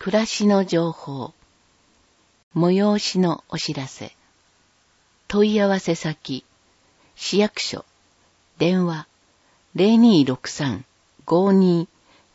暮らしの情報、催しのお知らせ、問い合わせ先、市役所、電話、0263-52-0280、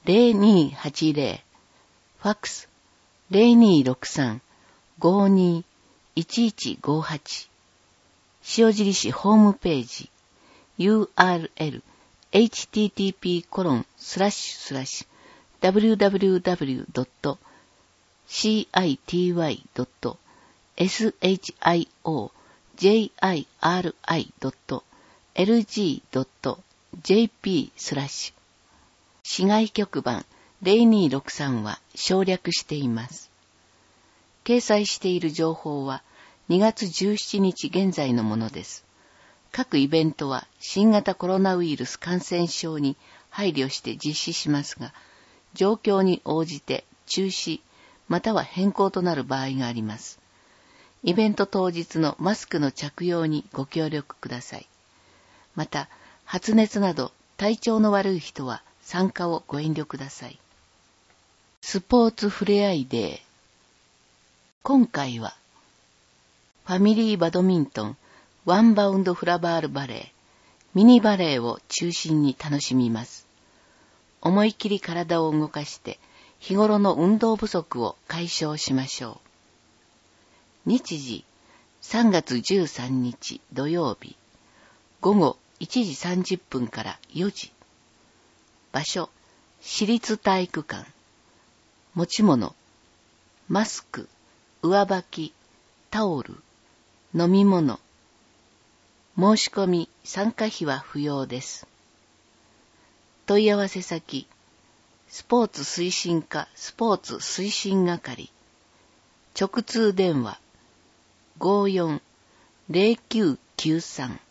ファックス、0263-52-1158、塩尻市ホームページ、URL、http://www.city.shiri.lg.jp/ 市外局番0263は省略しています。掲載している情報は2月17日現在のものです。各イベントは新型コロナウイルス感染症に配慮して実施しますが、状況に応じて中止または変更となる場合があります。イベント当日のマスクの着用にご協力ください。また、発熱など体調の悪い人は参加をご遠慮ください。スポーツふれあいデー。今回は、ファミリーバドミントン、ワンバウンドフラバールバレー、ミニバレーを中心に楽しみます。思い切り体を動かして、日頃の運動不足を解消しましょう。日時、3月13日土曜日、午後1時30分から4時。場所、市立体育館。持ち物、マスク、上履き、タオル、飲み物。申し込み、参加費は不要です。問い合わせ先、スポーツ推進課スポーツ推進係。直通電話、54-0993。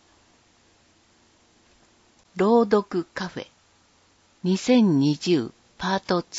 朗読カフェ、2020パート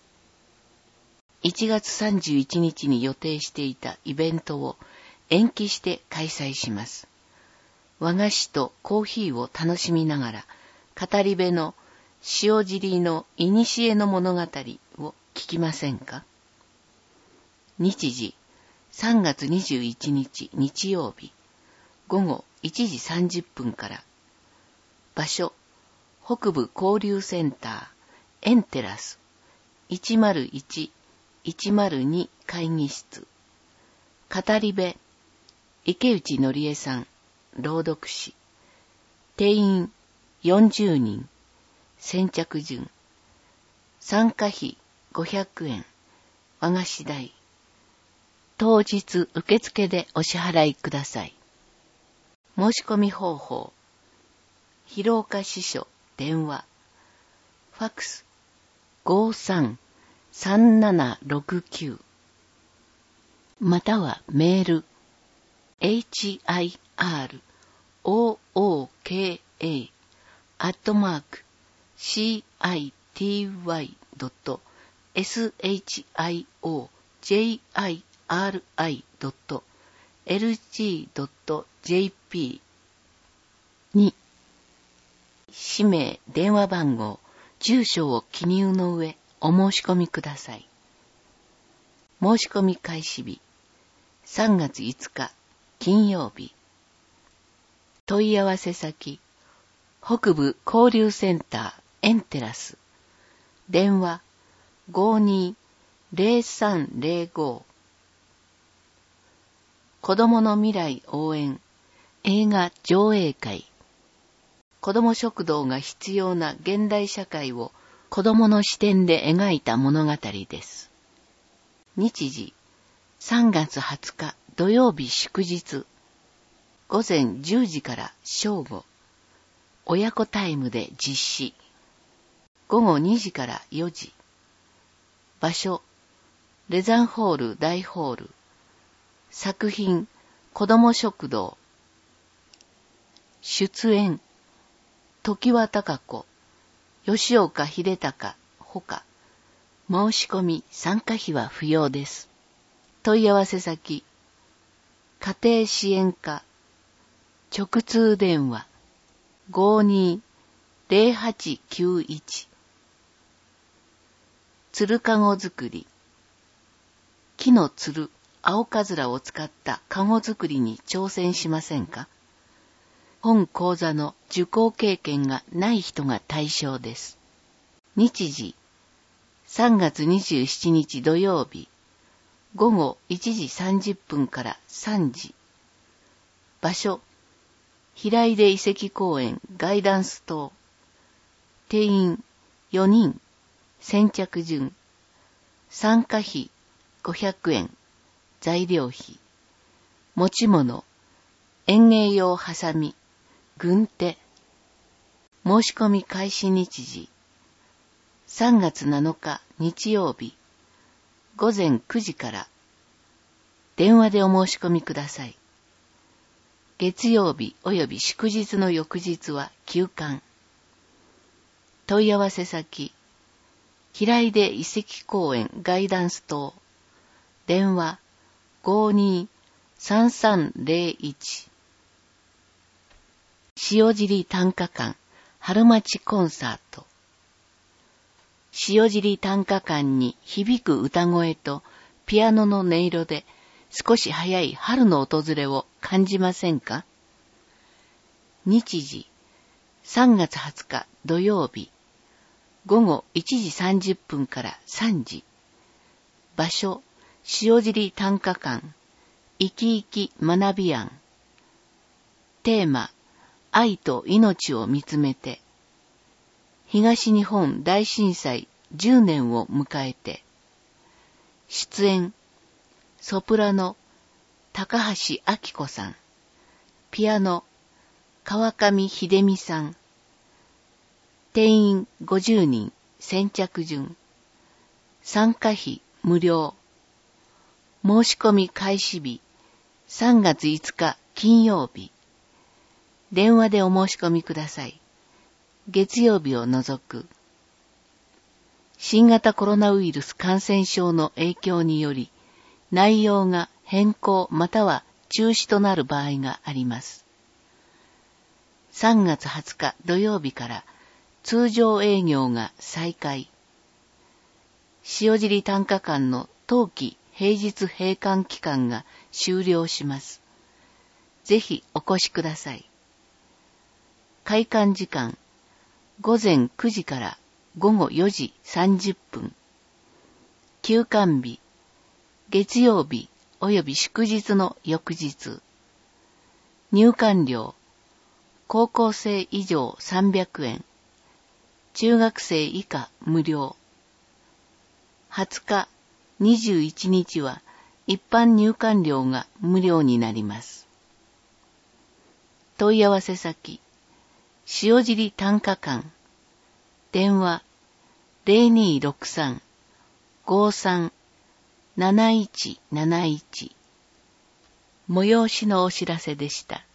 2。1月31日に予定していたイベントを延期して開催します。和菓子とコーヒーを楽しみながら、語り部の塩尻の古の物語を聞きませんか？日時、3月21日日曜日、午後1時30分から。場所、北部交流センター、エンテラス、101-102会議室。語り部、池内のりえさん、朗読師。定員40人。先着順。参加費500円。和菓子代。当日受付でお支払いください。申し込み方法。広岡支所電話。ファックス53-3769。またはメール。hirooka@city.shiri.lg.jp に、氏名、電話番号、住所を記入の上、お申し込みください。申し込み開始日、3月5日、金曜日。問い合わせ先、北部交流センター、エンテラス。電話、52-0305。子どもの未来応援、映画上映会。子ども食堂が必要な現代社会を子どもの視点で描いた物語です。日時、3月20日土曜日祝日。午前10時から正午。親子タイムで実施。午後2時から4時。場所、レザンホール大ホール。作品、子ども食堂。出演、常盤貴子、吉岡秀隆、ほか。申し込み、参加費は不要です。問い合わせ先、家庭支援課、直通電話、52-0891。鶴かご作り、 木のつる、青かずらを使ったかご作りに挑戦しませんか？本講座の受講経験がない人が対象です。日時、3月27日土曜日、午後1時30分から3時。場所、平出遺跡公園ガイダンス棟。定員4人、先着順。参加費500円、材料費。持ち物、園芸用ハサミ、軍手。申し込み開始日時、3月7日日曜日、午前9時から。電話でお申し込みください。月曜日及び祝日の翌日は休館。問い合わせ先、平出遺跡公園ガイダンス棟。電話52-3301。塩尻短歌館春町コンサート。塩尻短歌館に響く歌声とピアノの音色で少し早い春の訪れを感じませんか？日時、3月20日土曜日、午後1時30分から3時。場所、塩尻短歌館、生き生き学び庵。テーマ、愛と命を見つめて。東日本大震災10年を迎えて。出演、ソプラノ、高橋明子さん。ピアノ、川上秀美さん。定員50人、先着順。参加費無料。申し込み開始日、3月5日金曜日。電話でお申し込みください。月曜日を除く。新型コロナウイルス感染症の影響により、内容が変更または中止となる場合があります。3月20日土曜日から通常営業が再開。塩尻短歌館の冬季平日閉館期間が終了します。ぜひお越しください。開館時間、午前9時から午後4時30分。休館日、月曜日及び祝日の翌日。入館料、高校生以上300円。中学生以下無料。20日、21日は一般入館料が無料になります。問い合わせ先、塩尻短歌館。電話0263-537171。催しのお知らせでした。